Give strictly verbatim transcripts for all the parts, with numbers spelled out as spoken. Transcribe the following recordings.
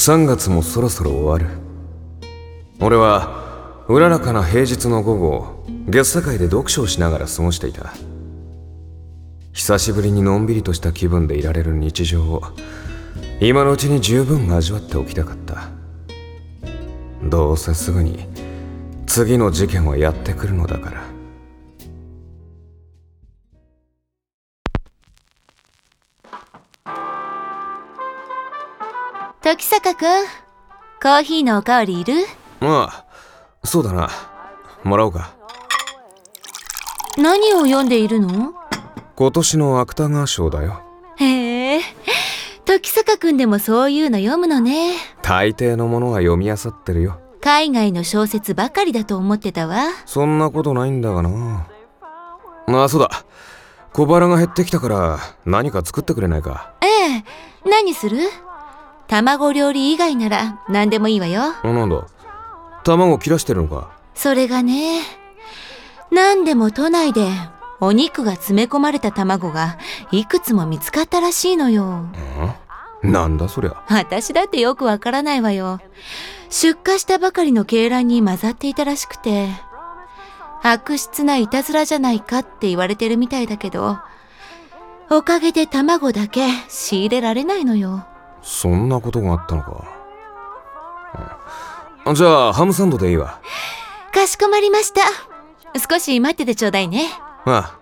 さんがつもそろそろ終わる。俺はうららかな平日の午後を月世界で読書をしながら過ごしていた。久しぶりにのんびりとした気分でいられる日常を今のうちに十分味わっておきたかった。どうせすぐに次の事件はやってくるのだから。 時坂くん、コーヒーのおかわりいる？ ああ、そうだな。もらおうか。 何を読んでいるの？ 今年の芥川賞だよ。 へえ、時坂くんでもそういうの読むのね。 大抵のものは読み漁ってるよ。 海外の小説ばかりだと思ってたわ。 そんなことないんだがな。ああ、そうだ。小腹が減ってきたから何か作ってくれないか。 ええ、何する？卵料理以外なら何でもいいわよ。 あ、なんだ。卵切らしてるのか。 それがね、何でも都内でお肉が詰め込まれた卵がいくつも見つかったらしいのよ。 ん？なんだそりゃ。 私だってよくわからないわよ。出荷したばかりの鶏卵に混ざっていたらしくて、悪質ないたずらじゃないかって言われてるみたいだけど、おかげで卵だけ仕入れられないのよ。 そんなことがあったのか。うん、じゃあハムサンドでいいわ。 かしこまりました。少し待っててちょうだいね。 ああ。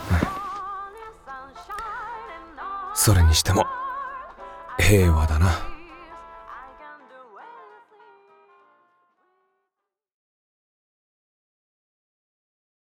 それにしても平和だな。